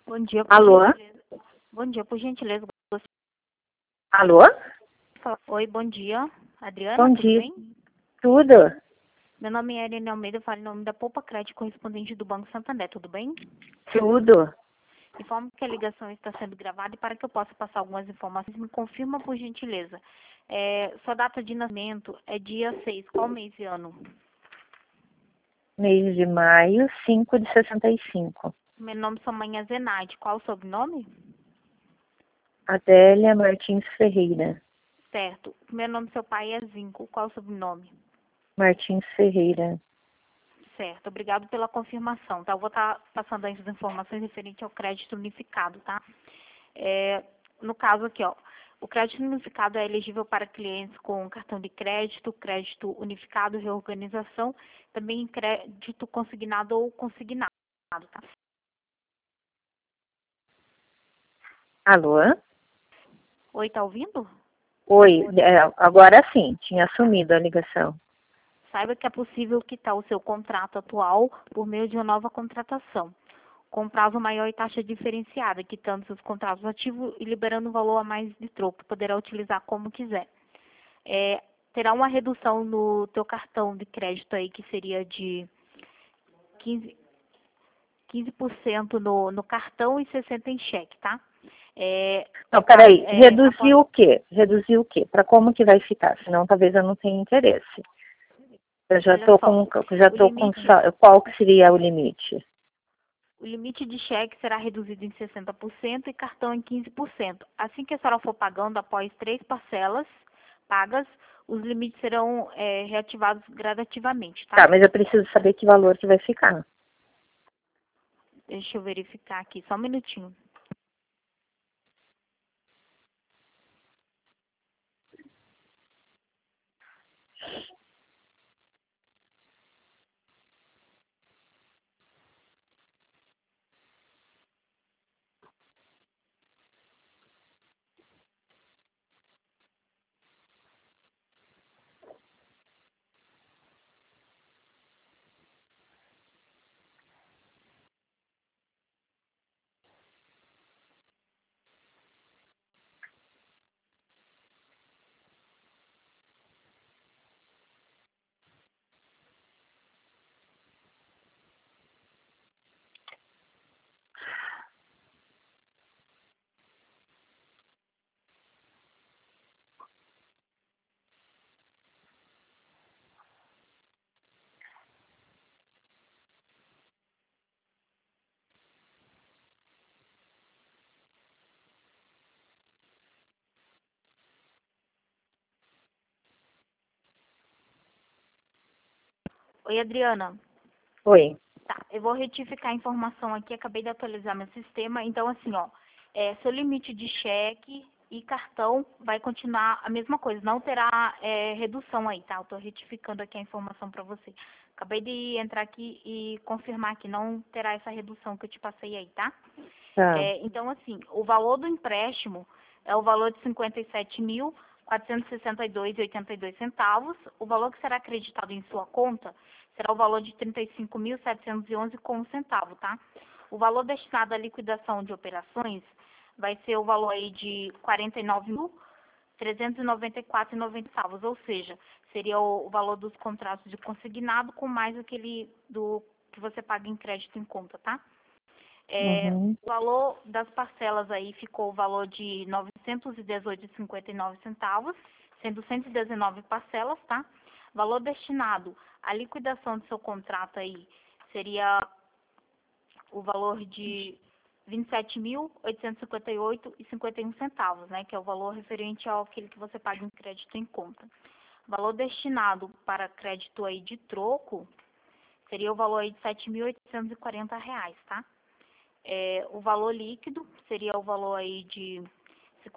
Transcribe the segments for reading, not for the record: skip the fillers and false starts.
Bom dia, por Alô? gentileza. Bom dia, por gentileza. Alô? Oi, bom dia. Adriana, Bom tudo dia. bem? Tudo? Meu nome é Irene Almeida, eu falo em nome da Poupa Crédito, correspondente do Banco Santander, tudo bem? Tudo. Informo que a ligação está sendo gravada e para que eu possa passar algumas informações, me confirma, por gentileza. Sua data de nascimento é dia 6, qual mês e ano? Mês de maio, 5 de 65. Meu nome sua mãe é Zenaide, qual o sobrenome? Adélia Martins Ferreira. Certo. Meu nome seu pai é Zinco, qual o sobrenome? Martins Ferreira. Certo, obrigado pela confirmação, tá? Eu vou estar passando as informações referentes ao crédito unificado, tá? No caso aqui, ó, o crédito unificado é elegível para clientes com cartão de crédito unificado, reorganização, também crédito consignado ou consignado, tá? Alô? Oi, tá ouvindo? Oi, agora sim, tinha sumido a ligação. Saiba que é possível quitar o seu contrato atual por meio de uma nova contratação, com prazo maior e taxa diferenciada, quitando seus contratos ativos e liberando um valor a mais de troco, que poderá utilizar como quiser. Terá uma redução no teu cartão de crédito aí, que seria de 15, 15% no cartão e 60% em cheque, tá? Não, peraí, reduzir Após, o quê? Reduzir o quê? Para como que vai ficar? Senão talvez eu não tenha interesse. Eu já olha tô só, qual que seria o limite? o limite de cheque será reduzido em 60% e cartão em 15%. Assim que a senhora for pagando, após 3 parcelas pagas, os limites serão reativados gradativamente, tá? Tá, mas eu preciso saber que valor que vai ficar. Deixa eu verificar aqui, só um minutinho. Oi, Adriana. Oi. Tá, eu vou retificar a informação aqui, acabei de atualizar meu sistema. Então, assim, ó, seu limite de cheque e cartão vai continuar a mesma coisa, não terá redução aí, tá? Eu tô retificando aqui a informação para você. Acabei de entrar aqui e confirmar que não terá essa redução que eu te passei aí, tá? Tá. Então, assim, o valor do empréstimo é o valor de R$ 57.462,82. O valor que será acreditado em sua conta será o valor de R$ 35.711 com tá? O valor destinado à liquidação de operações vai ser o valor aí de R$ 49.394,90, ou seja, seria o valor dos contratos de consignado com mais aquele do que você paga em crédito em conta, tá? Uhum. O valor das parcelas aí ficou o valor de R$ 918,59, sendo 119 parcelas, tá? Valor destinado à liquidação do seu contrato aí seria o valor de R$ 27.858,51, né? Que é o valor referente ao aquele que você paga em crédito em conta. Valor destinado para crédito aí de troco seria o valor aí de R$ 7.840, tá? O valor líquido seria o valor aí de R$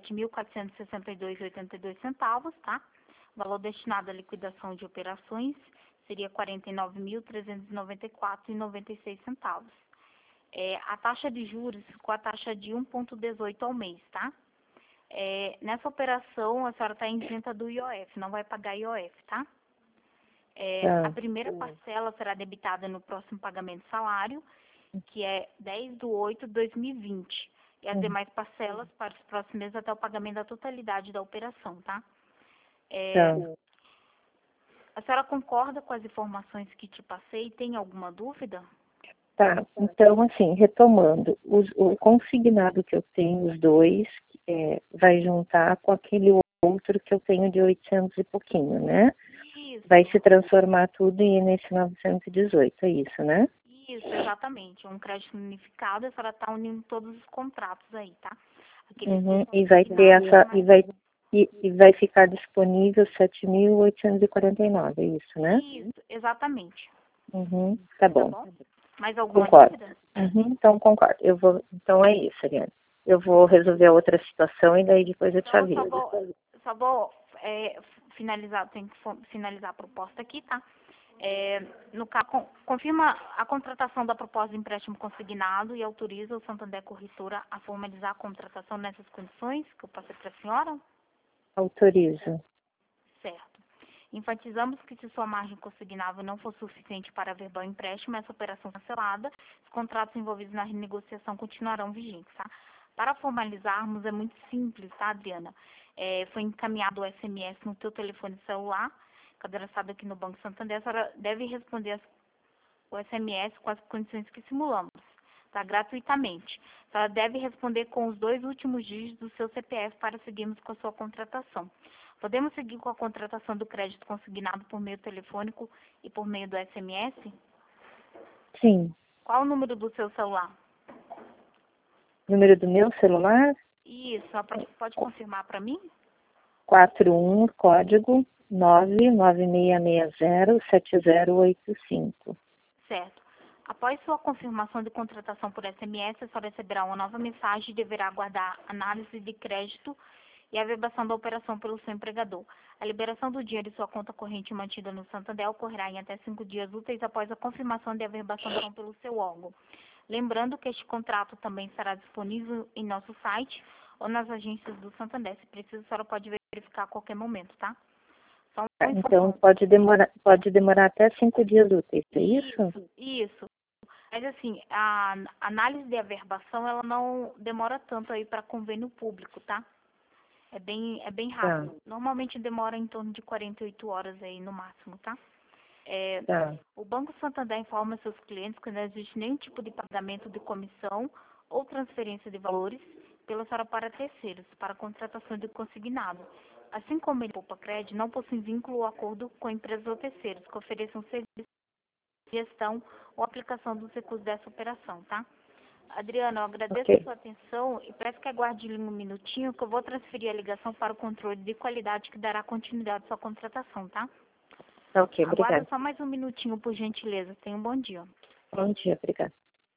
57.462,82, tá? Valor destinado à liquidação de operações seria R$ 49.394,96. A taxa de juros ficou a taxa de 1,18 ao mês, tá? Nessa operação, a senhora está isenta do IOF, não vai pagar IOF, tá? A Tá. primeira parcela será debitada no próximo pagamento salário que é 10/8/2020. E as demais parcelas para os próximos meses até o pagamento da totalidade da operação, tá? Tá. A senhora concorda com as informações que te passei? Tem alguma dúvida? Tá, então, assim, retomando, o consignado que eu tenho, os dois, vai juntar com aquele outro que eu tenho de 800 e pouquinho, né? Isso, Vai se transformar tudo nesse 918, é isso, né? isso, exatamente. Um crédito unificado, a senhora está unindo todos os contratos aí, tá? Aqueles E vai ter essa, mais... e vai ficar disponível 7.849, é isso, né? Isso, exatamente. Tá Tá bom. bom? Mais alguma Concordo. dúvida? Então, concordo. Então é isso, Ariane. Eu vou resolver a outra situação e daí depois eu te Então, aviso. só vou finalizar, tenho que finalizar a proposta aqui, tá? No caso, confirma a contratação da proposta de empréstimo consignado e autoriza o Santander Corretora a formalizar a contratação nessas condições que eu passei para a senhora? Autorizo. Certo. Enfatizamos que se sua margem consignável não for suficiente para verbal empréstimo, essa operação cancelada, os contratos envolvidos na renegociação continuarão vigentes, tá? Para formalizarmos é muito simples, tá, Adriana? Foi encaminhado o SMS no teu telefone celular, cadastrado aqui no Banco Santander, a senhora deve responder o SMS com as condições que simulamos, tá? Gratuitamente. A senhora deve responder com os 2 últimos dígitos do seu CPF para seguirmos com a sua contratação. Podemos seguir com a contratação do crédito consignado por meio telefônico e por meio do SMS? Sim. Qual o número do seu celular? Número do meu celular? Isso, pode confirmar para mim? 41, código 996607085. Certo. Após sua confirmação de contratação por SMS, a senhora receberá uma nova mensagem e deverá aguardar análise de crédito e a verbação da operação pelo seu empregador. A liberação do dinheiro de sua conta corrente mantida no Santander ocorrerá em até 5 dias úteis após a confirmação de averbação pelo seu órgão. Lembrando que este contrato também estará disponível em nosso site ou nas agências do Santander. Se precisa, a senhora pode verificar a qualquer momento, tá? Só uma Então, pode demorar até 5 dias úteis, é isso? Isso. Mas assim, a análise de averbação, ela não demora tanto aí para convênio público, tá? É bem rápido. Normalmente demora em torno de 48 horas aí no máximo, tá? O Banco Santander informa seus clientes que não existe nenhum tipo de pagamento de comissão ou transferência de valores pela senhora para terceiros, para contratação de consignado. Assim como ele poupa crédito, não possui vínculo ou acordo com empresas ou terceiros que ofereçam serviços de gestão ou aplicação dos recursos dessa operação, tá? Adriana, eu agradeço a sua atenção e peço que aguarde um minutinho que eu vou transferir a ligação para o controle de qualidade que dará continuidade à sua contratação, tá? Ok, obrigada. Aguarda só mais um minutinho, por gentileza. Tenha um bom dia. Bom dia, obrigada.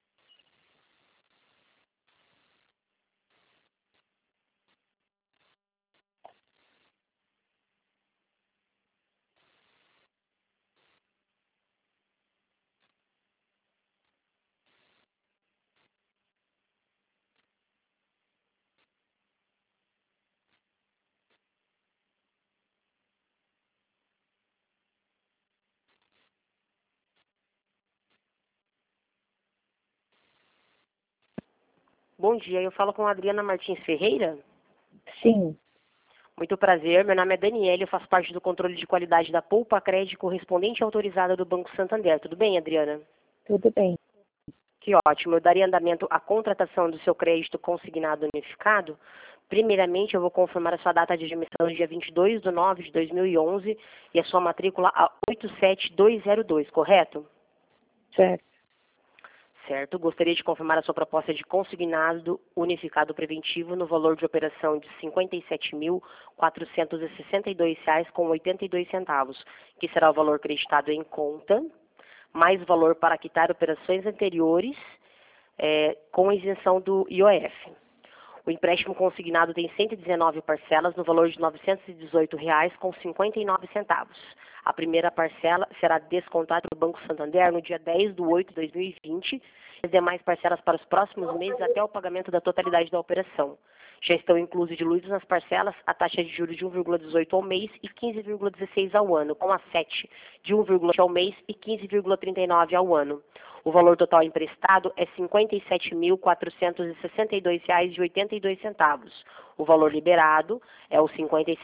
Bom dia, eu falo com a Adriana Martins Ferreira. Sim. Muito prazer, meu nome é Daniela, eu faço parte do controle de qualidade da Poupa Crédito correspondente autorizada do Banco Santander. Tudo bem, Adriana? Tudo bem. Que ótimo, eu daria andamento à contratação do seu crédito consignado unificado. Primeiramente, eu vou confirmar a sua data de admissão no dia 22/9/2011 e a sua matrícula a 87202, correto? Certo. Certo. Gostaria de confirmar a sua proposta de consignado unificado preventivo no valor de operação de R$ 57.462,82, que será o valor creditado em conta, mais valor para quitar operações anteriores, com isenção do IOF. O empréstimo consignado tem 119 parcelas no valor de R$ 918,59. A primeira parcela será descontada do Banco Santander no dia 10/8/2020 e as demais parcelas para os próximos meses até o pagamento da totalidade da operação. Já estão diluídos nas parcelas a taxa de juros de 1,18 ao mês e 15,16 ao ano, com a 7 de 1,7 ao mês e 15,39 ao ano. O valor total emprestado é R$ 57.462,82. O valor liberado é os R$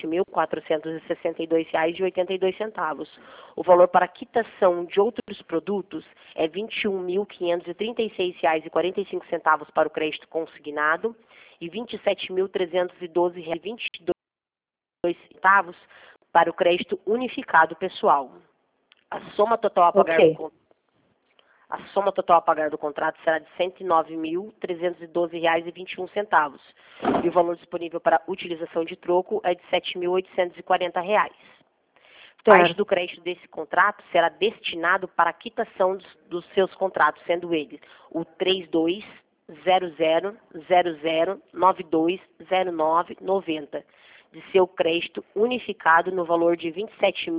56.462,82. O valor para quitação de outros produtos é R$ 21.536,45 para o crédito consignado e R$ 27.312,22 para o crédito unificado pessoal. A soma total a pagar do contrato será de R$ 109.312,21. E o valor disponível para utilização de troco é de R$ 7.840. Parte do crédito desse contrato será destinado para a quitação dos seus contratos, sendo eles o 320000920990, de seu crédito unificado no valor de R$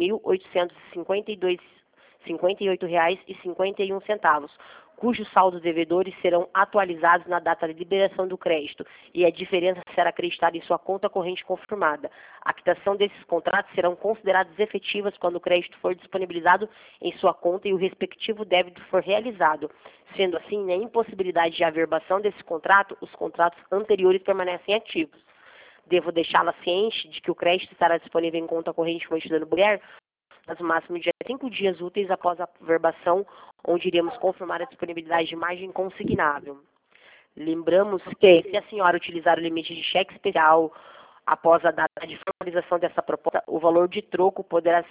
27.858,51, cujos saldos devedores serão atualizados na data de liberação do crédito e a diferença será acreditada em sua conta corrente confirmada. A quitação desses contratos serão consideradas efetivas quando o crédito for disponibilizado em sua conta e o respectivo débito for realizado. Sendo assim, na impossibilidade de averbação desse contrato, os contratos anteriores permanecem ativos. Devo deixá-la ciente de que o crédito estará disponível em conta corrente contida no BUER no máximo de 5 dias úteis após a averbação, onde iremos confirmar a disponibilidade de margem consignável. Lembramos que, se a senhora utilizar o limite de cheque especial após a data de formalização dessa proposta, o valor de troco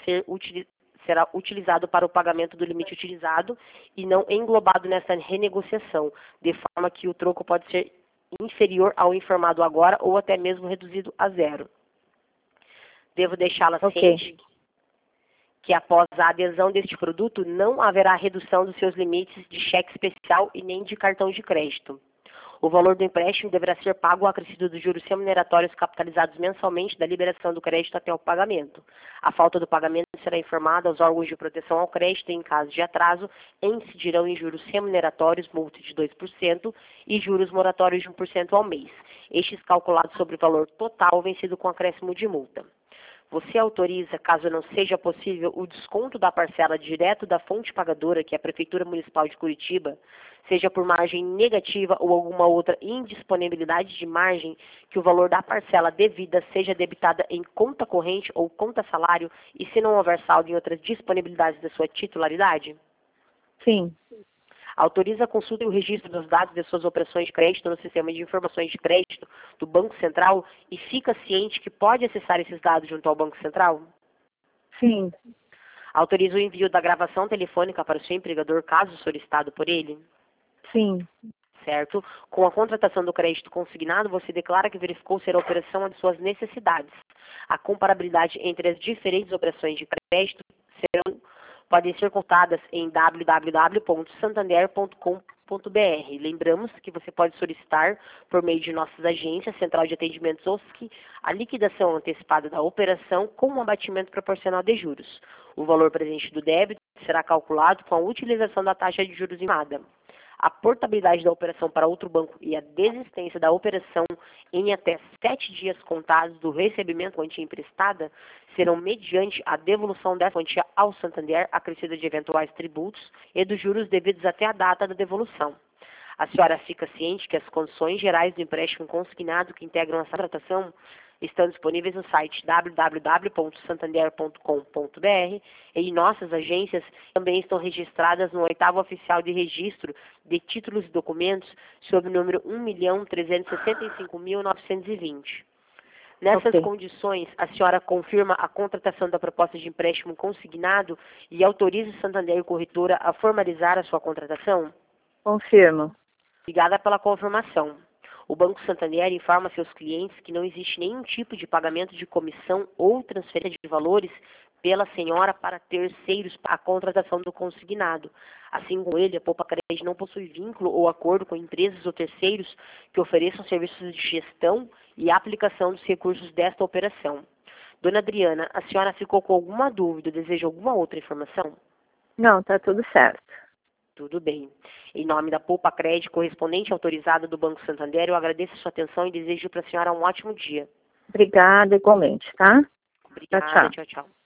será utilizado para o pagamento do limite utilizado e não englobado nessa renegociação, de forma que o troco pode ser inferior ao informado agora ou até mesmo reduzido a zero. Devo deixá-la ciente que após a adesão deste produto não haverá redução dos seus limites de cheque especial e nem de cartão de crédito. O valor do empréstimo deverá ser pago ao acrescido dos juros remuneratórios capitalizados mensalmente da liberação do crédito até o pagamento. A falta do pagamento será informada aos órgãos de proteção ao crédito e, em caso de atraso, incidirão em juros remuneratórios, multa de 2% e juros moratórios de 1% ao mês. Estes calculados sobre o valor total vencido com acréscimo de multa. Você autoriza, caso não seja possível, o desconto da parcela direto da fonte pagadora, que é a Prefeitura Municipal de Curitiba, seja por margem negativa ou alguma outra indisponibilidade de margem, que o valor da parcela devida seja debitada em conta corrente ou conta salário e se não houver saldo em outras disponibilidades da sua titularidade? Sim. Autoriza a consulta e o registro dos dados de suas operações de crédito no sistema de informações de crédito do Banco Central e fica ciente que pode acessar esses dados junto ao Banco Central? Sim. Autoriza o envio da gravação telefônica para o seu empregador, caso solicitado por ele? Sim. Certo? Com a contratação do crédito consignado, você declara que verificou ser a operação de suas necessidades. A comparabilidade entre as diferentes operações de crédito podem ser contadas em www.santander.com.br. Lembramos que você pode solicitar, por meio de nossas agências, Central de Atendimentos OSC, a liquidação antecipada da operação com um abatimento proporcional de juros. O valor presente do débito será calculado com a utilização da taxa de juros estimada. A portabilidade da operação para outro banco e a desistência da operação em até 7 dias contados do recebimento da quantia emprestada serão mediante a devolução dessa quantia ao Santander, acrescida de eventuais tributos e dos juros devidos até a data da devolução. A senhora fica ciente que as condições gerais do empréstimo consignado que integram essa tratação estão disponíveis no site www.santander.com.br e em nossas agências também estão registradas no 8º Oficial de Registro de Títulos e Documentos sob o número 1.365.920. Nessas condições, a senhora confirma a contratação da proposta de empréstimo consignado e autoriza o Santander e Corretora a formalizar a sua contratação? Confirmo. Obrigada pela confirmação. O Banco Santander informa seus clientes que não existe nenhum tipo de pagamento de comissão ou transferência de valores pela senhora para terceiros para a contratação do consignado. Assim como ele, a Poupa Crédito não possui vínculo ou acordo com empresas ou terceiros que ofereçam serviços de gestão e aplicação dos recursos desta operação. Dona Adriana, a senhora ficou com alguma dúvida ou deseja alguma outra informação? Não, está tudo certo. Tudo bem. Em nome da Poupa Crédito, correspondente autorizada do Banco Santander, eu agradeço a sua atenção e desejo para a senhora um ótimo dia. Obrigada, igualmente, tá? Obrigada, tchau, tchau.